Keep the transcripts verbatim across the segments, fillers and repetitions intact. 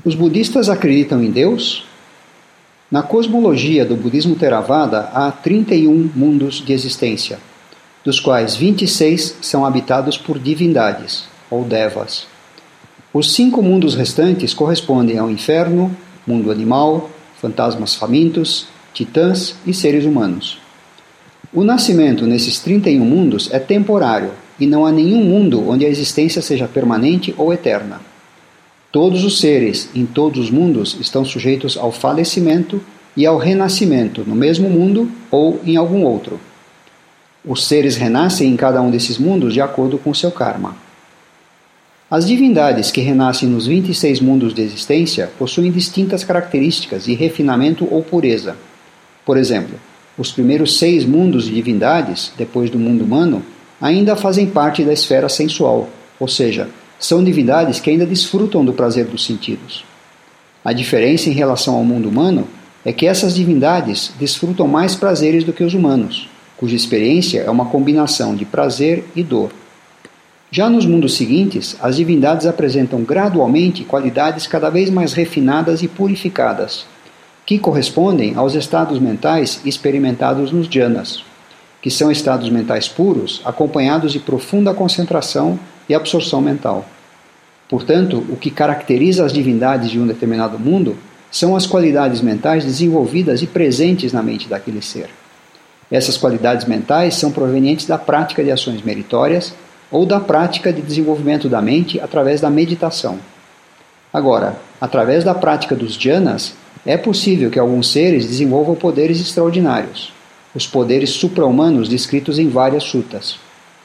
Os budistas acreditam em Deus? Na cosmologia do budismo Theravada há trinta e um mundos de existência, dos quais vinte e seis são habitados por divindades, ou devas. Os cinco mundos restantes correspondem ao inferno, mundo animal, fantasmas famintos, titãs e seres humanos. O nascimento nesses trinta e um mundos é temporário, e não há nenhum mundo onde a existência seja permanente ou eterna. Todos os seres em todos os mundos estão sujeitos ao falecimento e ao renascimento no mesmo mundo ou em algum outro. Os seres renascem em cada um desses mundos de acordo com seu karma. As divindades que renascem nos vinte e seis mundos de existência possuem distintas características de refinamento ou pureza. Por exemplo, os primeiros seis mundos de divindades, depois do mundo humano, ainda fazem parte da esfera sensual, ou seja, são divindades que ainda desfrutam do prazer dos sentidos. A diferença em relação ao mundo humano é que essas divindades desfrutam mais prazeres do que os humanos, cuja experiência é uma combinação de prazer e dor. Já nos mundos seguintes, as divindades apresentam gradualmente qualidades cada vez mais refinadas e purificadas, que correspondem aos estados mentais experimentados nos jhanas, que são estados mentais puros acompanhados de profunda concentração e absorção mental. Portanto, o que caracteriza as divindades de um determinado mundo são as qualidades mentais desenvolvidas e presentes na mente daquele ser. Essas qualidades mentais são provenientes da prática de ações meritórias ou da prática de desenvolvimento da mente através da meditação. Agora, através da prática dos jhanas, é possível que alguns seres desenvolvam poderes extraordinários, os poderes supra-humanos descritos em várias sutas.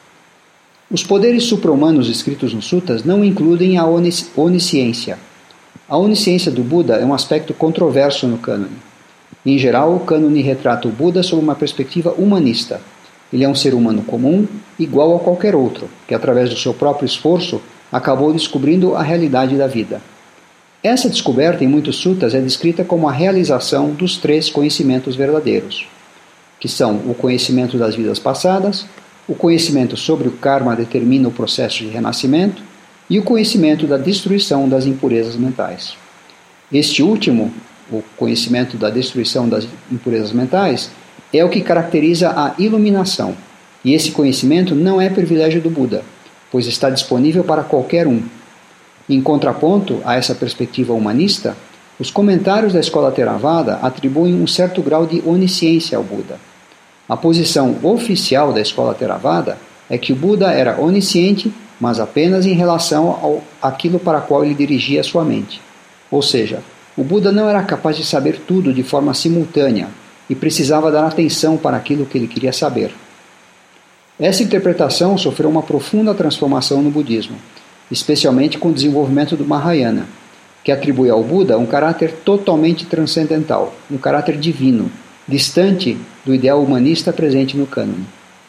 Os poderes supra-humanos descritos nos sutas não incluem a onis- onisciência. A onisciência do Buda é um aspecto controverso no cânone. Em geral, o cânone retrata o Buda sob uma perspectiva humanista. Ele é um ser humano comum, igual a qualquer outro, que através do seu próprio esforço acabou descobrindo a realidade da vida. Essa descoberta, em muitos sutas, é descrita como a realização dos três conhecimentos verdadeiros, que são o conhecimento das vidas passadas, o conhecimento sobre o karma determina o processo de renascimento e o conhecimento da destruição das impurezas mentais. Este último, o conhecimento da destruição das impurezas mentais, é o que caracteriza a iluminação, e esse conhecimento não é privilégio do Buda, pois está disponível para qualquer um. Em contraponto a essa perspectiva humanista, os comentários da escola Theravada atribuem um certo grau de onisciência ao Buda. A posição oficial da escola Theravada é que o Buda era onisciente, mas apenas em relação ao aquilo para qual ele dirigia sua mente. Ou seja, o Buda não era capaz de saber tudo de forma simultânea e precisava dar atenção para aquilo que ele queria saber. Essa interpretação sofreu uma profunda transformação no budismo, especialmente com o desenvolvimento do Mahayana, que atribui ao Buda um caráter totalmente transcendental, um caráter divino, distante do ideal humanista presente no cânone.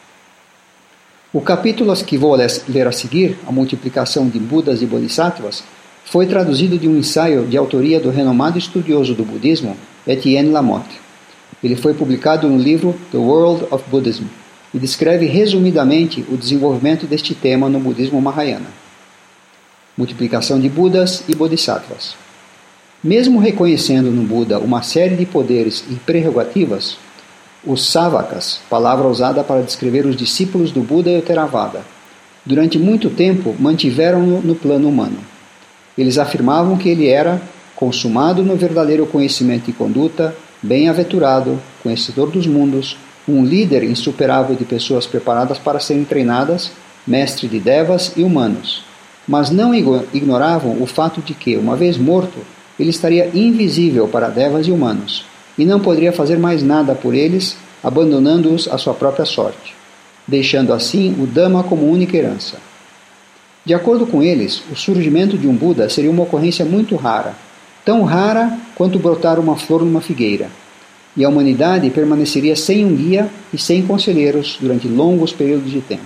O capítulo que vou ler a seguir, A Multiplicação de Budas e Bodhisattvas, foi traduzido de um ensaio de autoria do renomado estudioso do budismo, Etienne Lamotte. Ele foi publicado no livro The World of Buddhism e descreve resumidamente o desenvolvimento deste tema no budismo Mahayana. Multiplicação de Budas e Bodhisattvas. Mesmo reconhecendo no Buda uma série de poderes e prerrogativas, os Savakas, palavra usada para descrever os discípulos do Buda e o Theravada, durante muito tempo mantiveram-no no plano humano. Eles afirmavam que ele era consumado no verdadeiro conhecimento e conduta, bem-aventurado, conhecedor dos mundos, um líder insuperável de pessoas preparadas para serem treinadas, mestre de devas e humanos, mas não ignoravam o fato de que, uma vez morto, ele estaria invisível para devas e humanos, e não poderia fazer mais nada por eles, abandonando-os à sua própria sorte, deixando assim o Dhamma como única herança. De acordo com eles, o surgimento de um Buda seria uma ocorrência muito rara, tão rara quanto brotar uma flor numa figueira, e a humanidade permaneceria sem um guia e sem conselheiros durante longos períodos de tempo.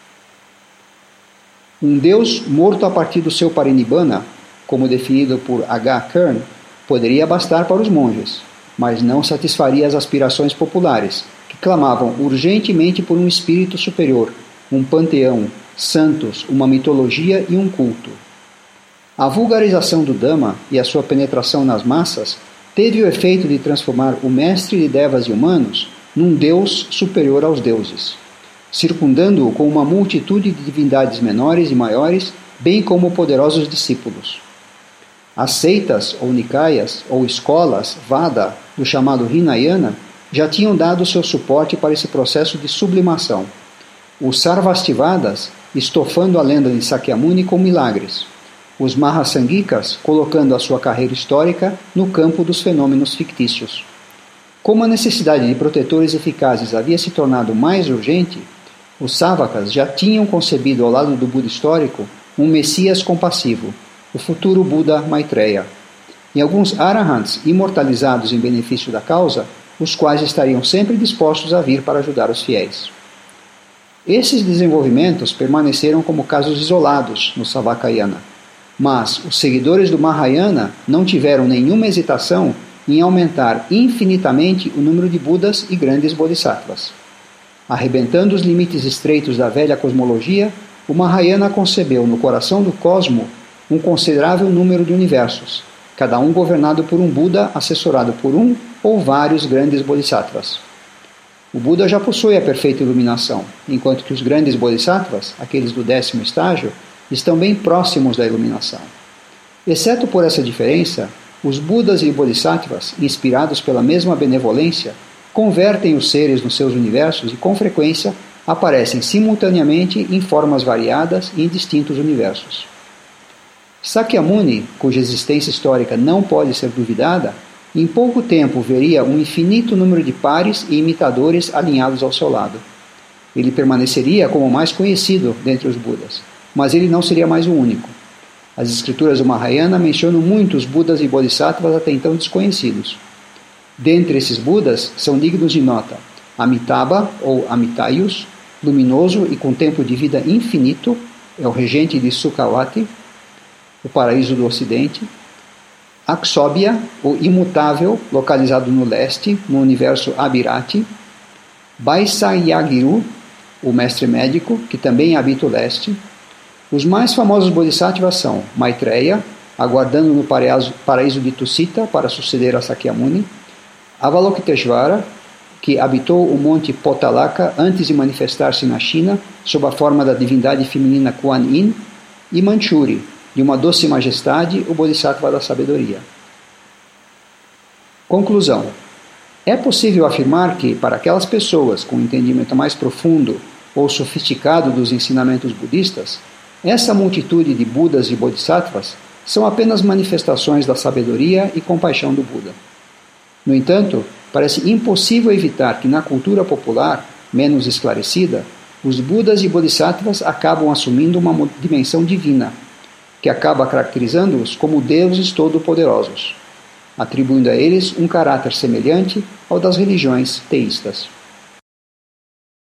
Um Deus morto a partir do seu parinibbana, como definido por H. Kern, poderia bastar para os monges, mas não satisfaria as aspirações populares, que clamavam urgentemente por um espírito superior, um panteão, santos, uma mitologia e um culto. A vulgarização do Dhamma e a sua penetração nas massas teve o efeito de transformar o mestre de devas e humanos num Deus superior aos deuses, circundando-o com uma multitude de divindades menores e maiores, bem como poderosos discípulos. As seitas, ou nikayas, ou escolas, Vada, do chamado Hinayana, já tinham dado seu suporte para esse processo de sublimação. Os Sarvastivādas, estofando a lenda de Sakyamuni com milagres. Os Mahasangikas, colocando a sua carreira histórica no campo dos fenômenos fictícios. Como a necessidade de protetores eficazes havia se tornado mais urgente, os Savakas já tinham concebido ao lado do Buda histórico um Messias compassivo, o futuro Buda Maitreya, e alguns Arahants imortalizados em benefício da causa, os quais estariam sempre dispostos a vir para ajudar os fiéis. Esses desenvolvimentos permaneceram como casos isolados no Savakayana, mas os seguidores do Mahayana não tiveram nenhuma hesitação em aumentar infinitamente o número de Budas e grandes Bodhisattvas. Arrebentando os limites estreitos da velha cosmologia, o Mahayana concebeu no coração do cosmo um considerável número de universos, cada um governado por um Buda assessorado por um ou vários grandes Bodhisattvas. O Buda já possui a perfeita iluminação, enquanto que os grandes Bodhisattvas, aqueles do décimo estágio, estão bem próximos da iluminação. Exceto por essa diferença, os Budas e Bodhisattvas, inspirados pela mesma benevolência, convertem os seres nos seus universos e, com frequência, aparecem simultaneamente em formas variadas e em distintos universos. Sakyamuni, cuja existência histórica não pode ser duvidada, em pouco tempo veria um infinito número de pares e imitadores alinhados ao seu lado. Ele permaneceria como o mais conhecido dentre os Budas, mas ele não seria mais o único. As escrituras do Mahayana mencionam muitos Budas e Bodhisattvas até então desconhecidos. Dentre esses Budas são dignos de nota Amitabha, ou Amitayus, luminoso e com tempo de vida infinito, é o regente de Sukhavati, o paraíso do ocidente. Akshobhya, o imutável, localizado no leste, no universo Abhirati. Vaisyagiru, o mestre médico, que também habita o leste. Os mais famosos Bodhisattvas são Maitreya, aguardando no paraíso de Tusita para suceder a Sakyamuni. Avalokiteshvara, que habitou o monte Potalaka antes de manifestar-se na China sob a forma da divindade feminina Kuan Yin. E Manchuri, de uma doce majestade, o Bodhisattva da sabedoria. Conclusão. É possível afirmar que, para aquelas pessoas com um entendimento mais profundo ou sofisticado dos ensinamentos budistas, essa multitude de Budas e Bodhisattvas são apenas manifestações da sabedoria e compaixão do Buda. No entanto, parece impossível evitar que na cultura popular, menos esclarecida, os Budas e Bodhisattvas acabam assumindo uma dimensão divina, que acaba caracterizando-os como deuses todo-poderosos, atribuindo a eles um caráter semelhante ao das religiões teístas.